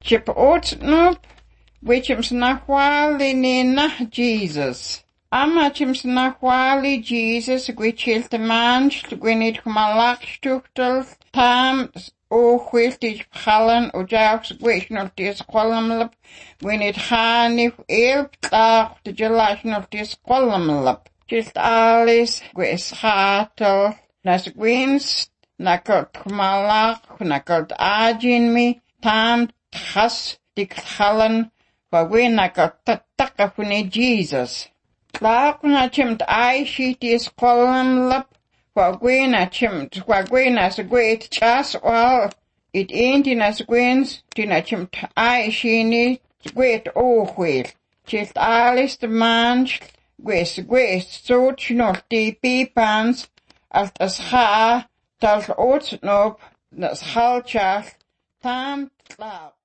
Chip otsnup, wichims nahwali nina Jesus. Ama chims nahwali Jesus, wichil te manch, gwinit malachstuchtel, tam o chwiltig pchallen, o jauks gwishnol tis kwallamlap, gwinit hanif elp tach, de gelashnol tis kwallamlap. Chilt alis, gwis hatel, nas gwins, nakot malach, nakot ajin mi, tam chas, dik challen, gwin nakot tataka fune Jesus. Laak na chimt ai sheet is kwallam lap, gwina chimt, gwina se gweit chas wal, it ain't in as gwins, tina chimt ai sheeni, gweit oogweel. Chilt alis de manch, gwis, soot nog die pipans, als as ha, tal otsnop, das halchach, tam klaap.